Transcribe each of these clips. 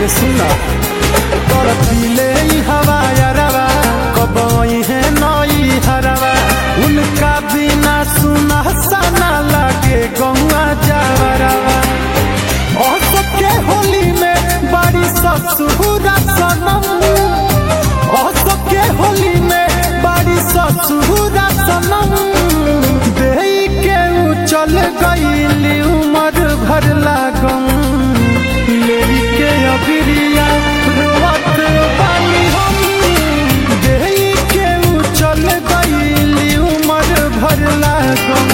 सुना तोर पीले हवा यारवा कब है नई हरवा उनका बिना सुना सना लागे गौआ जावरवा और सबके होली में बड़ी ससुरा सनम और सबके होली में बड़ी ससुरा सनम दे के चल गई उमर भर लागम लेके अबिरिया रोवत बानी हम दे के चल गई उमर भर लागम।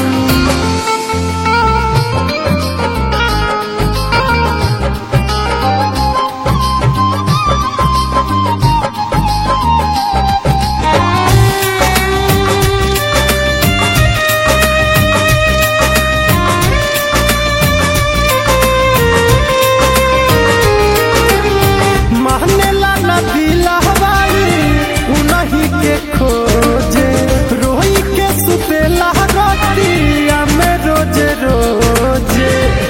खोजे रोई के सुतेला रतिया में रोजे रोजे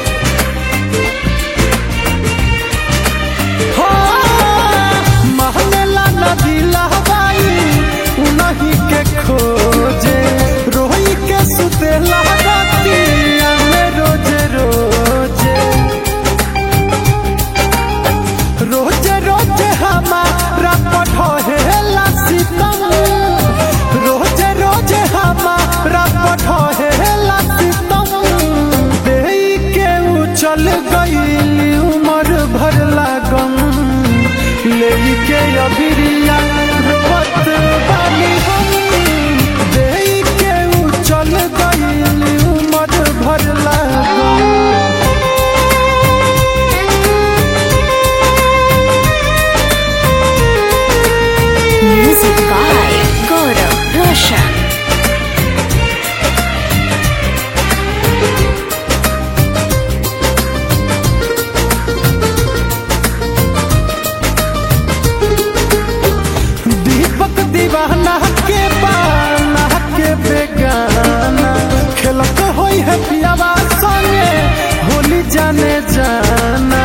हो महनेला नदीला बाई उन्हीं के खोजे रोई के सुतेला रतिया में रोजे रोजे रोजे रोजे हमारा पढ़ेला सीतम रोजे रोजे हमारा पढ़ेला सीतम दे के चल गई उमर भर लागम लेके अबिरिया रोवत बानी हम दे के चल गई उमर भर लागम। Music by Gaurav Roshan. दीपक दीवाना के बाना के बेगाना खेलत होई है पियावा संगे होली जाने जाना